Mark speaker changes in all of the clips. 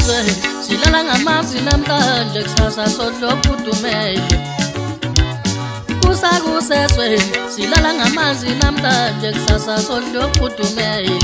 Speaker 1: kuseswe silala ngamanzi namhlanje kusasa sodlokudumele kuseswe silala ngamanzi namhlanje kusasa sodlokudumele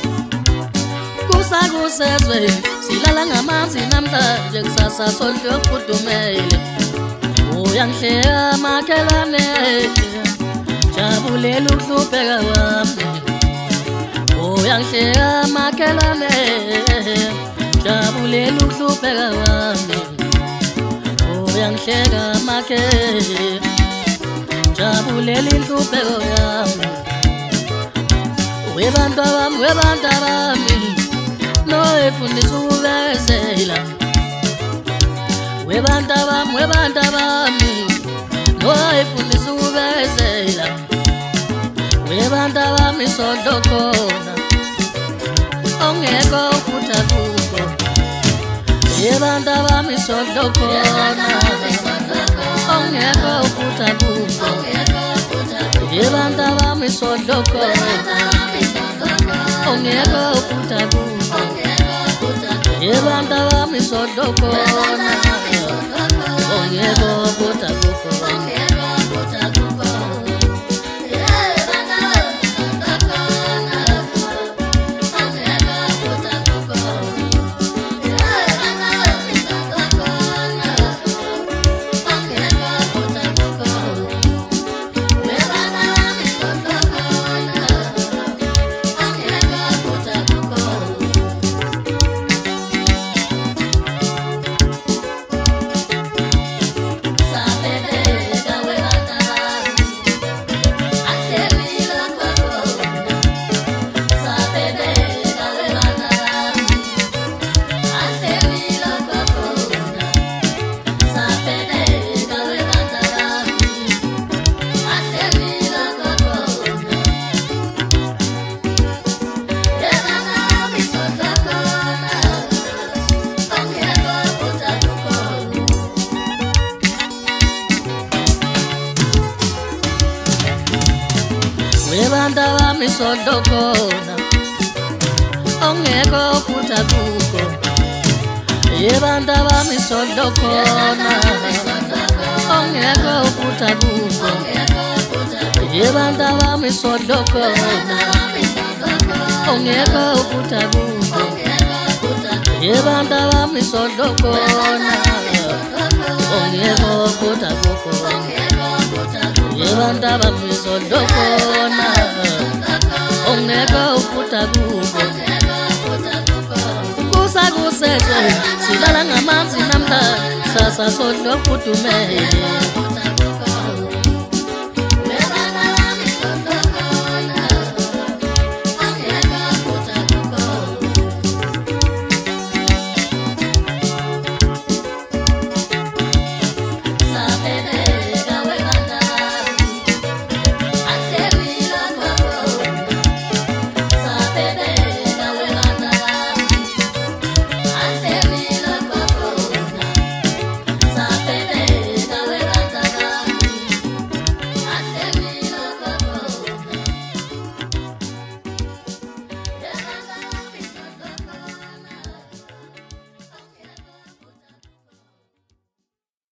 Speaker 1: kuseswe silala ngamanzi namhlanje kusasa sodlokudumele uyangihleka makhelane jabulela ukuhlupheka wami uyangihleka makhelane jabulela ukuhlupheka wami uyangihleka makhelane jabulela inhlupheko yami webantu bami noyifundisa ukubekezela webantu bami noyifundisa ukubekezela webantu bami sodlokhona ongekho futhi akukho webantu bami sodlokhona ongekho futhi akukho webantu bami sodlokhona ongekho futhi akukho webantu bami sodlokhona ongekho futhi akukho webantu bami sodlokhona ongekho futhi akukho webantu bami sodlokhona ongekho futhi akukho webantu bami sodlokhona ongekho futhi akukho webantu bami sodlokhona ongekho futhi akukho webantu bami sodlokhona ongekho futhi akukho kuseswe silala ngamanzi namhlanje kusasa sodlokudumele